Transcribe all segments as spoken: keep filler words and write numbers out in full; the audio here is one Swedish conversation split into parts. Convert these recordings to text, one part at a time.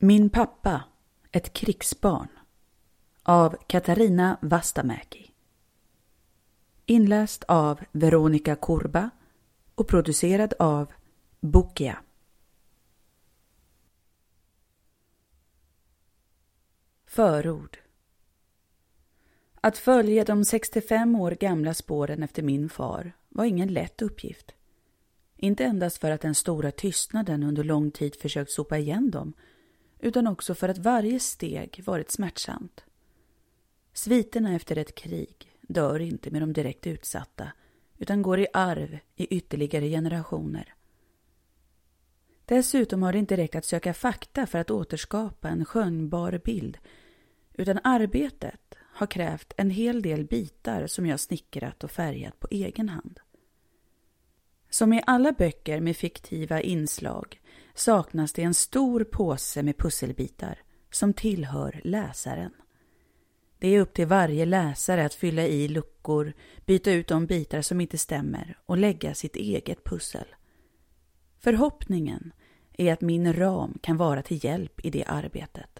Min pappa, ett krigsbarn av Katarina Vastamäki. Inläst av Veronica Kurba och producerad av Bokia. Förord. Att följa de sextiofem år gamla spåren efter min far var ingen lätt uppgift. Inte endast för att den stora tystnaden under lång tid försökt sopa igen dem, utan också för att varje steg varit smärtsamt. Sviterna efter ett krig dör inte med de direkt utsatta, utan går i arv i ytterligare generationer. Dessutom har det inte räckt att söka fakta för att återskapa en skönjbar bild, utan arbetet har krävt en hel del bitar som jag snickrat och färgat på egen hand. Som i alla böcker med fiktiva inslag saknas det en stor påse med pusselbitar som tillhör läsaren. Det är upp till varje läsare att fylla i luckor, byta ut de bitar som inte stämmer och lägga sitt eget pussel. Förhoppningen är att min ram kan vara till hjälp i det arbetet.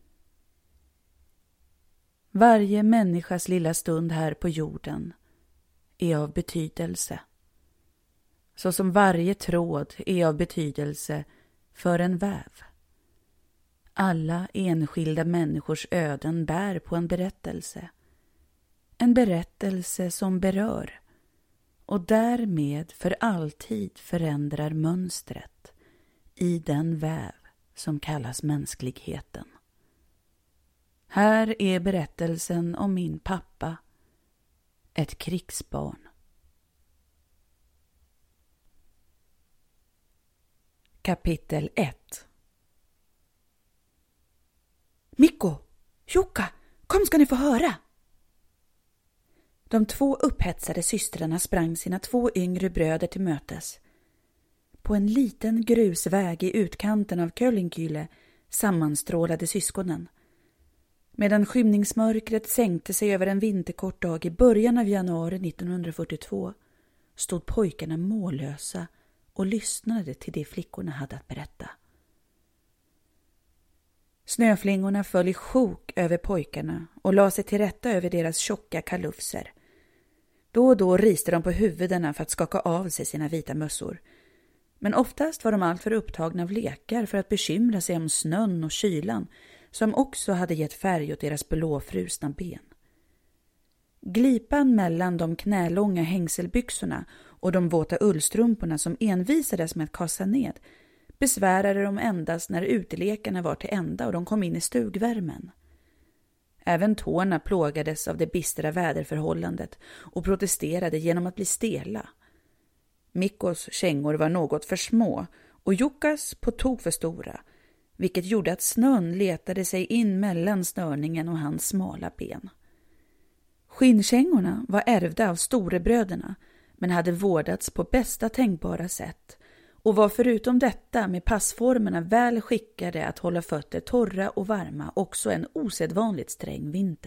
Varje människas lilla stund här på jorden är av betydelse. Så som varje tråd är av betydelse för en väv. Alla enskilda människors öden bär på en berättelse. En berättelse som berör och därmed för alltid förändrar mönstret i den väv som kallas mänskligheten. Här är berättelsen om min pappa, ett krigsbarn. Kapitel ett. Mikko, Jukka, kom ska ni få höra. De två upphetsade systrarna sprang sina två yngre bröder till mötes. På en liten grusväg i utkanten av Köllinkyle sammanstrålade syskonen. Medan skymningsmörkret sänkte sig över en vinterkort dag i början av januari nittonhundrafyrtiotvå stod pojkarna mållösa och lyssnade till det flickorna hade att berätta. Snöflingorna föll i sjok över pojkarna och la sig till rätta över deras tjocka kalufser. Då och då riste de på huvudena för att skaka av sig sina vita mössor. Men oftast var de alltför upptagna av lekar för att bekymra sig om snön och kylan som också hade gett färg åt deras blåfrusna ben. Glipan mellan de knälånga hängselbyxorna och de våta ullstrumporna som envisades med att kassa ned besvärade de endast när utelekarna var till ända och de kom in i stugvärmen. Även tårna plågades av det bistra väderförhållandet och protesterade genom att bli stela. Mikkos kängor var något för små och Jukkas på tok för stora, vilket gjorde att snön letade sig in mellan snörningen och hans smala ben. Skinnkängorna var ärvda av storebröderna men hade vårdats på bästa tänkbara sätt och var förutom detta med passformerna väl skickade att hålla fötter torra och varma också en osedvanligt sträng vinter.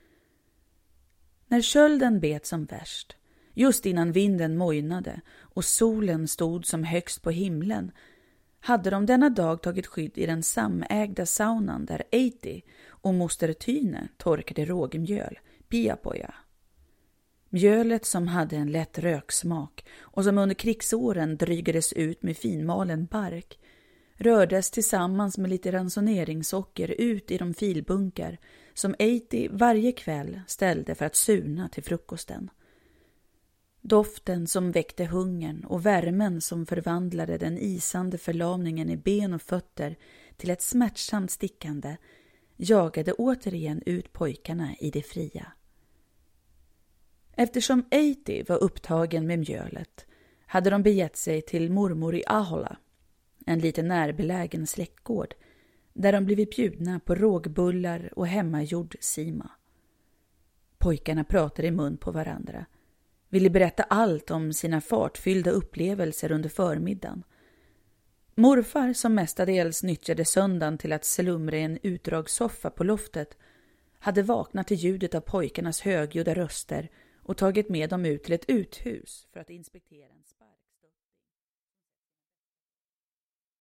När kölden bet som värst, just innan vinden mojnade och solen stod som högst på himlen, hade de denna dag tagit skydd i den samägda saunan där Eiti och moster Tyne torkade rågmjöl, piapoja. Mjölet som hade en lätt röksmak och som under krigsåren drygades ut med finmalen bark rördes tillsammans med lite ransoneringssocker ut i de filbunkar som Eiti varje kväll ställde för att surna till frukosten. Doften som väckte hungern och värmen som förvandlade den isande förlamningen i ben och fötter till ett smärtsamt stickande jagade återigen ut pojkarna i det fria. Eftersom Eiti var upptagen med mjölet hade de begett sig till mormor i Ahola, en liten närbelägen släktgård, där de blivit bjudna på rågbullar och hemmagjord sima. Pojkarna pratade i mun på varandra, ville berätta allt om sina fartfyllda upplevelser under förmiddagen. Morfar, som mestadels nyttjade söndagen till att slumra i en utdragssoffa på loftet, hade vaknat till ljudet av pojkarnas högljudda röster och tagit med dem ut till ett uthus för att inspektera en spark.